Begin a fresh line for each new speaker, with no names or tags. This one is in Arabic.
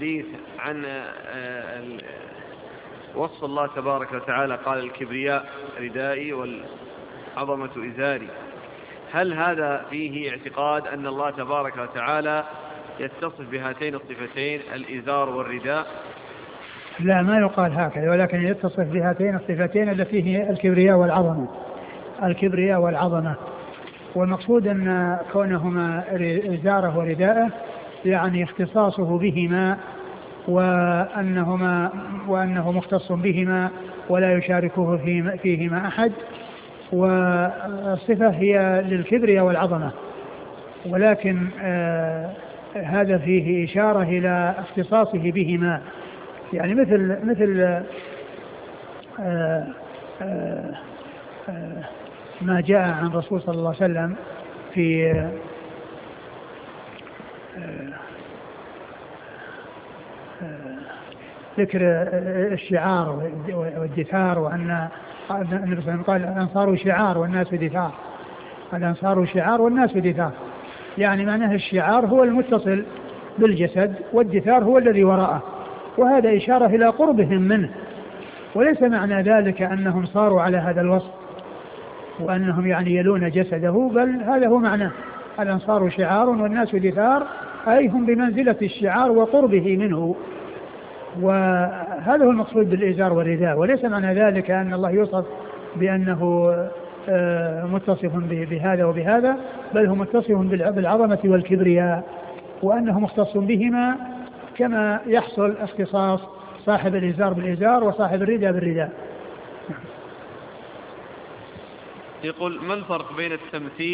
الحديث عن وصف الله تبارك وتعالى قال الكبرياء ردائي والعظمة إزاري، هل هذا فيه اعتقاد أن الله تبارك وتعالى يتصف بهاتين الصفتين الإزار والرداء؟
لا، ما يقال هكذا، ولكن يتصف بهاتين الصفتين التي هي الكبرياء والعظمة. والمقصود أن كونهما إزاره ورداءه يعني اختصاصه بهما، وأنه مختص بهما ولا يشاركه فيهما أحد. والصفة هي للكبرياء والعظمة، ولكن هذا فيه إشارة إلى اختصاصه بهما، يعني مثل ما جاء عن الرسول صلى الله عليه وسلم في ذكر الشعار والدثار، وأن النبي صلى الله عليه وسلم قال الأنصار شعار والناس دثار. الأنصار شعار والناس دثار، يعني معناه الشعار هو المتصل بالجسد، والدثار هو الذي وراءه، وهذا إشارة إلى قربهم منه، وليس معنى ذلك أنهم صاروا على هذا الوصف وأنهم يعني يلون جسده، بل هذا هو معناه. الأنصار شعار والناس دثار، أي هم بمنزلة الشعار وقربه منه، وهذا هو المقصود بالإزار والرداء. وليس معنى ذلك أن الله يوصف بأنه متصف بهذا وبهذا، بل هو متصف بالعظمة والكبرياء، وأنه مختص بهما كما يحصل اختصاص صاحب الإزار بالإزار وصاحب الرداء بالرداء.
يقول: ما الفرق بين التمثيل